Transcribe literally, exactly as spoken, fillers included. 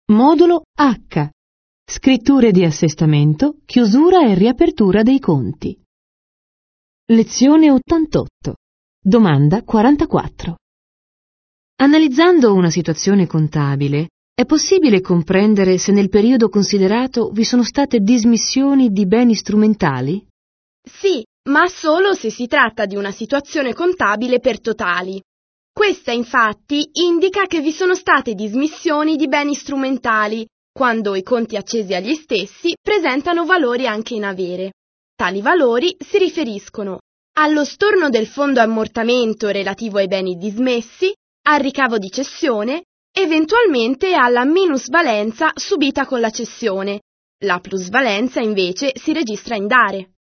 Modulo H. Scritture di assestamento, chiusura e riapertura dei conti. Lezione ottantotto. Domanda quarantaquattro. Analizzando una situazione contabile, è possibile comprendere se nel periodo considerato vi sono state dismissioni di beni strumentali? Sì, ma solo se si tratta di una situazione contabile per totali. Questa, infatti, indica che vi sono state dismissioni di beni strumentali, quando i conti accesi agli stessi presentano valori anche in avere. Tali valori si riferiscono allo storno del fondo ammortamento relativo ai beni dismessi, al ricavo di cessione, eventualmente alla minusvalenza subita con la cessione. La plusvalenza, invece, si registra in dare.